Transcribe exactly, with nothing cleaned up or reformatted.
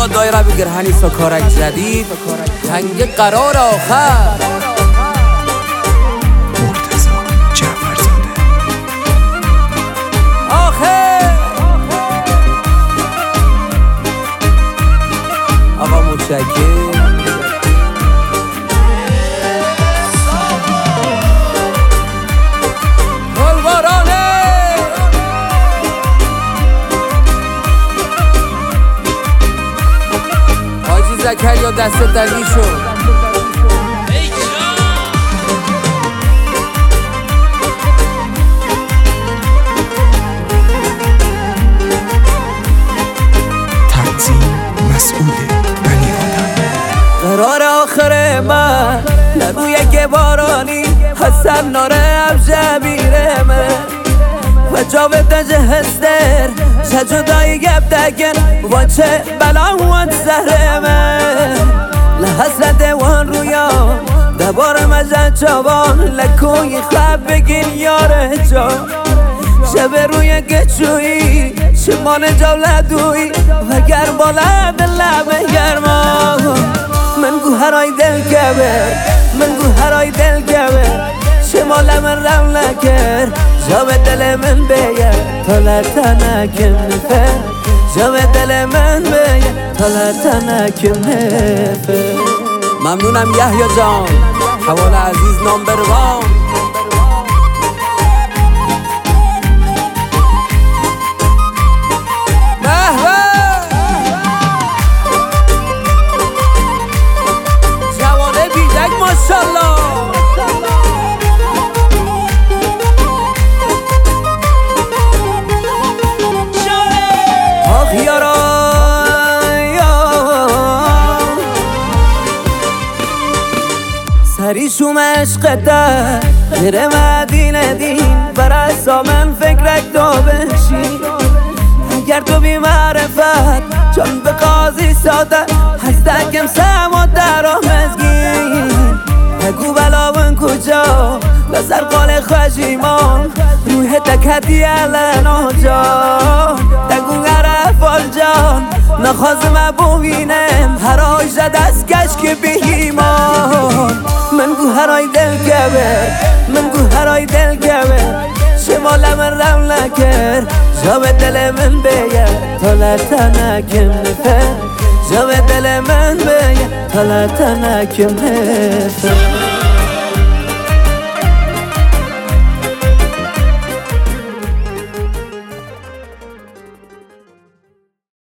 آقا دایره بگیر هنیسا کارک جدید تنگ قرار آخر مرتضی جعفرزاده آخر آقا متشکر زکریا دست دلی شد تنظیم مسئول بنی آدم قرار آخر من لبوی که بارانی حسن ناره افجبیره من و جاوید جهستر شجدای گب دگن و چه بلا و زهر من لحسرت وان رویا دبار مزد جوان لکوی خواب بگین یار جا شب روی گچوی شمان جولدوی و گرم بالا دل لب گرما من گوهرای دل گبر من گوهرای دل گبر شمال من رم نکر جا به دل من بیه تا لطنکم نفر جا به دل من بیه تا لطنکم نفر ممنونم یحیی جان حوال عزیز نامبر وان جوانه بیدک ماشالله سریشوم عشق در غیر مدینه دین برسا من فکرک دا بشین اگر تو بی معرفت چون به قاضی ساده هستکم سما در آمزگین بگو بلاون کجا بسر قال خشیمان روح تکتی الان آجا دگو عرفال جان نخوازم ببینم هر آجا دست کش که بهیمان من گوهرای دل گبر من گوهرای دل گبر شمال من رم نکر جا به دل من بیه تا لطنکم نفر جا به دل من بیه تا لطنکم نفر